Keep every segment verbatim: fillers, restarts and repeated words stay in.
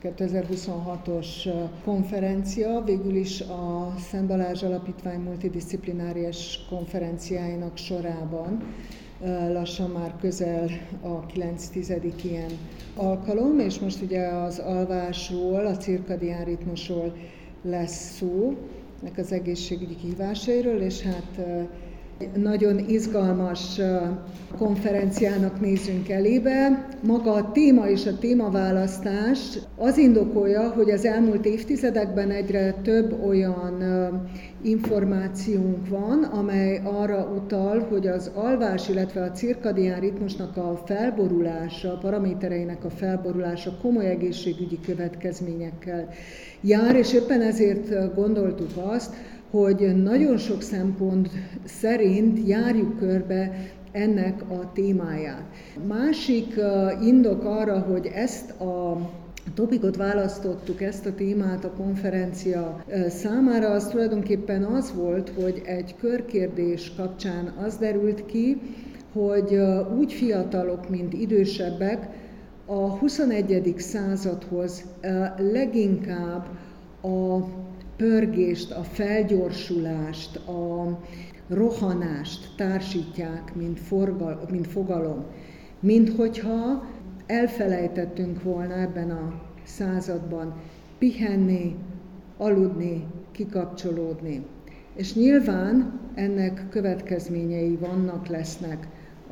kétezer-huszonhatos konferencia végül is a Szent Balázs Alapítvány multidisziplináriás konferenciáinak sorában. Lassan már közel a kilenctizedik ilyen alkalom, és most ugye az alvásról, a cirkadián ritmusról lesz szó, nek az egészségügyi kihívásairól, és hát nagyon izgalmas konferenciának nézünk elébe. Maga a téma és a témaválasztás az indokolja, hogy az elmúlt évtizedekben egyre több olyan információnk van, amely arra utal, hogy az alvás, illetve a cirkadián ritmusnak a felborulása, a paramétereinek a felborulása komoly egészségügyi következményekkel jár, és éppen ezért gondoltuk azt, hogy nagyon sok szempont szerint járjuk körbe ennek a témáját. Másik indok arra, hogy ezt a topikot választottuk, ezt a témát a konferencia számára, az tulajdonképpen az volt, hogy egy körkérdés kapcsán az derült ki, hogy úgy fiatalok, mint idősebbek a huszonegyedik századhoz leginkább a pörgést, a felgyorsulást, a rohanást társítják, mint, forgal, mint fogalom, mint hogyha elfelejtettünk volna ebben a században pihenni, aludni, kikapcsolódni. És nyilván ennek következményei vannak, lesznek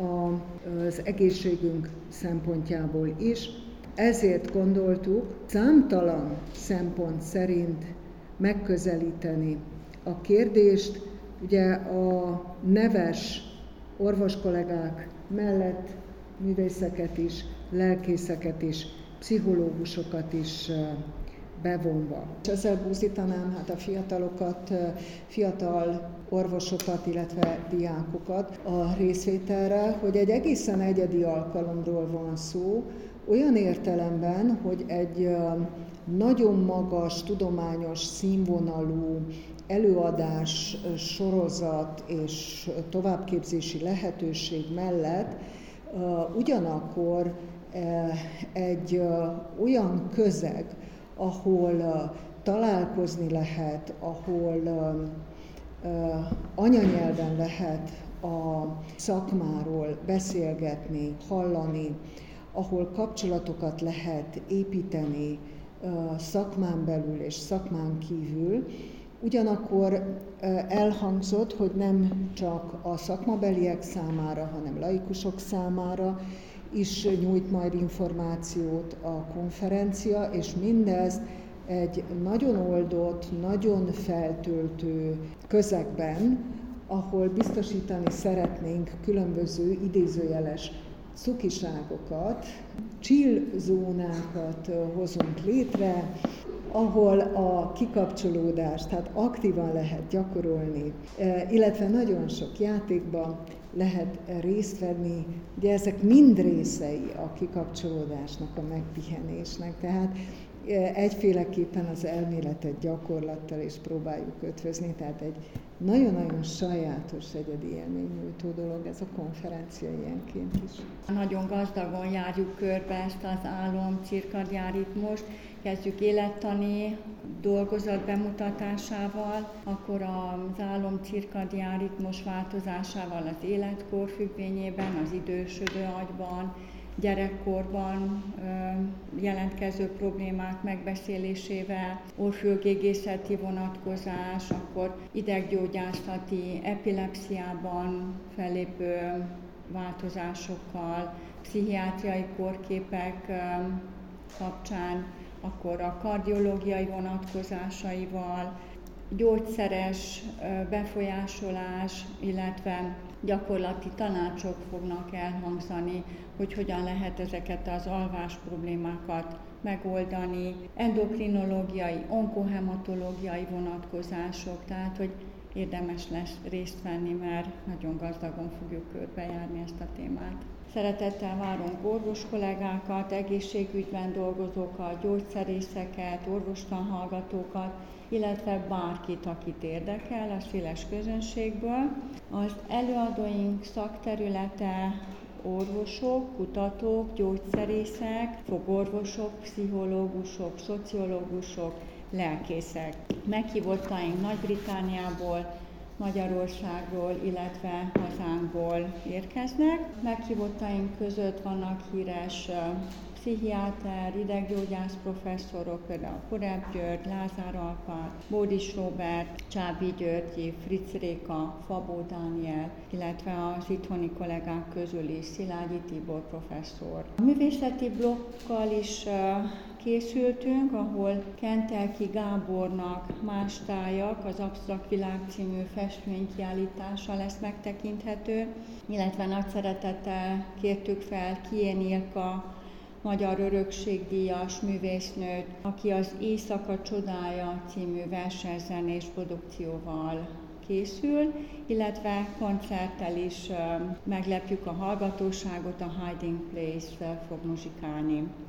az egészségünk szempontjából is. Ezért gondoltuk számtalan szempont szerint megközelíteni a kérdést. Ugye a neves orvoskollégák mellett művészeket is, lelkészeket is, pszichológusokat is bevonva. És ezzel buzdítanám hát a fiatalokat, fiatal orvosokat, illetve diákokat a részvételre, hogy egy egészen egyedi alkalomról van szó, olyan értelemben, hogy egy nagyon magas, tudományos színvonalú előadás, sorozat és továbbképzési lehetőség mellett ugyanakkor egy olyan közeg, ahol találkozni lehet, ahol anyanyelven lehet a szakmáról beszélgetni, hallani, ahol kapcsolatokat lehet építeni szakmán belül és szakmán kívül. Ugyanakkor elhangzott, hogy nem csak a szakmabeliek számára, hanem laikusok számára is nyújt majd információt a konferencia, és mindezt egy nagyon oldott, nagyon feltöltő közegben, ahol biztosítani szeretnénk különböző idézőjeles cukiságokat, chill zónákat hozunk létre, ahol a kikapcsolódást, tehát aktívan lehet gyakorolni, illetve nagyon sok játékban lehet részt venni. Ugye ezek mind részei a kikapcsolódásnak, a megpihenésnek, tehát egyféleképpen az elméletet gyakorlattal is próbáljuk ötvözni, tehát egy nagyon-nagyon sajátos, egyedi élménynyújtó dolog ez a konferencia ilyenként is. Nagyon gazdagon járjuk körbe ezt az álom cirkadián ritmust. Kezdjük élettani dolgozat bemutatásával, akkor az álom cirkadián ritmus változásával az életkor függvényében, az idősödő agyban, gyerekkorban jelentkező problémák megbeszélésével, orrfülgégészeti vonatkozás, akkor ideggyógyászati, epilepsziában fellépő változásokkal, pszichiátriai kórképek kapcsán, akkor a kardiológiai vonatkozásaival, gyógyszeres befolyásolás, illetve gyakorlati tanácsok fognak elhangzani, hogy hogyan lehet ezeket az alvás problémákat megoldani, endokrinológiai, onkohematológiai vonatkozások, tehát hogy érdemes lesz részt venni, mert nagyon gazdagon fogjuk körbejárni ezt a témát. Szeretettel várunk orvos kollégákat, egészségügyben dolgozókat, gyógyszerészeket, orvostanhallgatókat, illetve bárkit, akit érdekel a széles közönségből. Az előadóink szakterülete orvosok, kutatók, gyógyszerészek, fogorvosok, pszichológusok, szociológusok, lelkészek. Meghívottaink Nagy-Britanniából, Magyarországról, illetve hazánkból érkeznek. Meghívottaink között vannak híres pszichiáter, ideggyógyász professzorok, például Korebb György, Lázár Alpár, Bódis Róbert, Csábi Györgyi, Fritz Réka, Fabó Dániel, illetve az itthoni kollégák közül is Szilágyi Tibor professzor. A művészeti blokkal is készültünk, ahol Kentelki Gábornak Más tájak, az Absztrakt Világ című festménykiállítása lesz megtekinthető, illetve nagy szeretettel kértük fel Kién Ilka, magyar örökségdíjas művésznőt, aki az Éjszaka csodája című versenyzenés produkcióval készül, illetve koncerttel is meglepjük a hallgatóságot, a Hiding Place fog muzsikálni.